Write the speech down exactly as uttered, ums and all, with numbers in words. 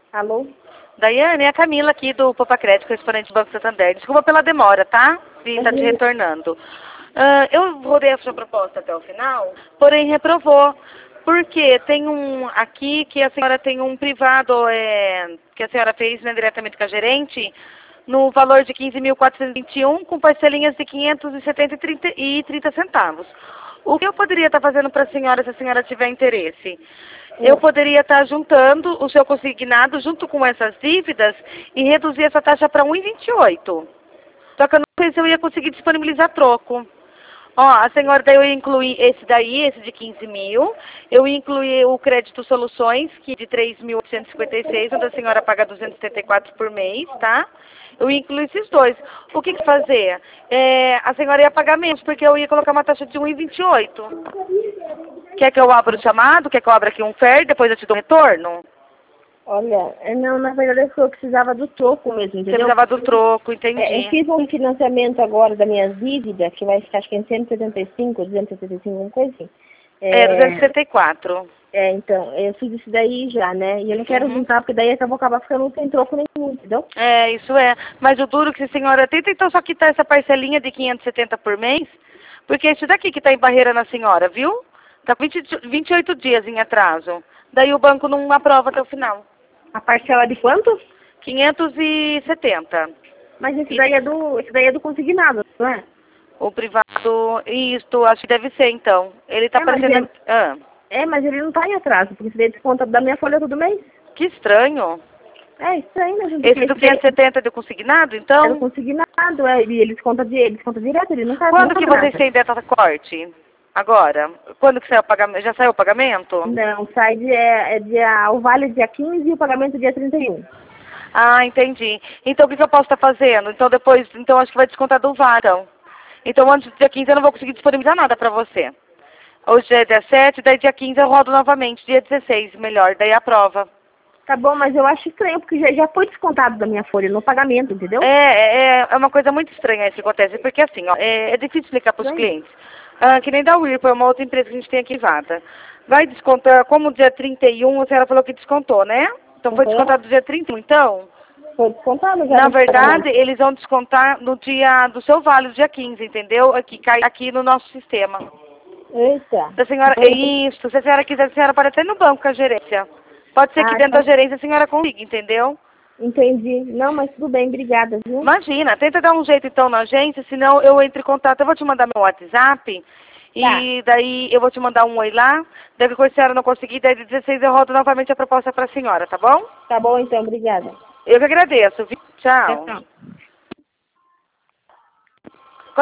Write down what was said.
Alô? Daiane, é a Camila aqui do Poupa Crédito, correspondente do Banco Santander. Desculpa pela demora, tá? Se está te retornando. Ah, eu rodei a sua proposta até o final, porém reprovou. Porque tem um aqui que a senhora tem um privado é, que a senhora fez, né, diretamente com a gerente, no valor de quinze mil quatrocentos e vinte e um, com parcelinhas de quinhentos e setenta e trinta centavos. O que eu poderia estar fazendo para a senhora, se a senhora tiver interesse? Eu poderia estar juntando o seu consignado junto com essas dívidas e reduzir essa taxa para um vírgula vinte e oito. Só que eu não sei se eu ia conseguir disponibilizar troco. Ó, a senhora, daí eu ia incluir esse daí, esse de quinze mil. Eu ia incluir o crédito soluções, que é de três mil oitocentos e cinquenta e seis, onde a senhora paga duzentos e setenta e quatro por mês, tá? Eu ia incluir esses dois. O que que fazer? É, a senhora ia pagar menos, porque eu ia colocar uma taxa de um vírgula vinte e oito. Quer que eu abra o chamado? Quer que eu abra aqui um F E R? Depois eu te dou um retorno? Olha, é, não, na verdade eu precisava do troco mesmo, Você entendeu? precisava do troco, entendi. É, eu fiz um financiamento agora da minha dívida, que vai ficar acho que em cento e setenta e cinco, duzentos e setenta e cinco, alguma coisa assim. É, é duzentos e setenta e quatro. É, então, eu fiz isso daí já, né? E eu não quero Uhum. juntar, porque daí eu vou acabar ficando sem troco nenhum, entendeu? É, isso é. Mas o duro que a senhora tenta, então só quitar essa parcelinha de quinhentos e setenta por mês, porque é isso daqui que está em barreira na senhora, viu? Está vinte e oito dias em atraso. Daí o banco não aprova até o final. A parcela de quanto? quinhentos e setenta. Mas esse daí é do, esse daí é do consignado, não é? O privado, isto, acho que deve ser então. Ele está É, mas aparecendo... ele- Ah, É, mas ele não tá em atraso, porque esse daí desconta da minha folha todo mês. que estranho. É, isso aí, né, gente? Esse do quinhentos e setenta é do consignado, É do então? consignado, é, e ele desconta, de, ele desconta direto, ele não tá Quando não que cobra vocês nada. têm data corte? Agora? Quando que saiu o pagamento? Já saiu o pagamento? Não, sai dia, é dia, o vale é dia quinze e o pagamento é dia trinta e um. Ah, entendi. Então o que, que eu posso estar fazendo? Então depois, então acho que vai descontar do V A R, então. Então antes do dia quinze eu não vou conseguir disponibilizar nada pra você. Hoje é dia sete, daí dia quinze eu rodo novamente, dia dezesseis, melhor, daí a prova. Tá bom, mas eu acho estranho, porque já, já foi descontado da minha folha no pagamento, entendeu? É, é, é uma coisa muito estranha isso que acontece, porque assim, ó, é, é difícil explicar para os clientes. Ah, que nem da Whirlpool, é uma outra empresa que a gente tem aqui em Vata. Vai descontar, como dia trinta e um, a senhora falou que descontou, né? Então foi Uhum. descontado do dia trinta e um, então? Foi descontado já. Na no verdade, pagamento. eles vão descontar no dia do seu vale, dia quinze, entendeu? Aqui, cai aqui no nosso sistema. Eita. Se a senhora, é isso, se a senhora quiser, a senhora pode até ir no banco com a gerência. Pode ser que Ah, dentro tá. da gerência a senhora consiga, entendeu? Entendi. Não, mas tudo bem, obrigada, viu? Imagina, tenta dar um jeito então na agência, senão eu entro em contato. Eu vou te mandar meu WhatsApp e daí eu vou te mandar um oi lá. Daí quando a senhora não conseguir, daí de dezesseis eu rodo novamente a proposta para a senhora, tá bom? Tá bom, então, obrigada. Eu que agradeço, viu? Tchau. Tchau.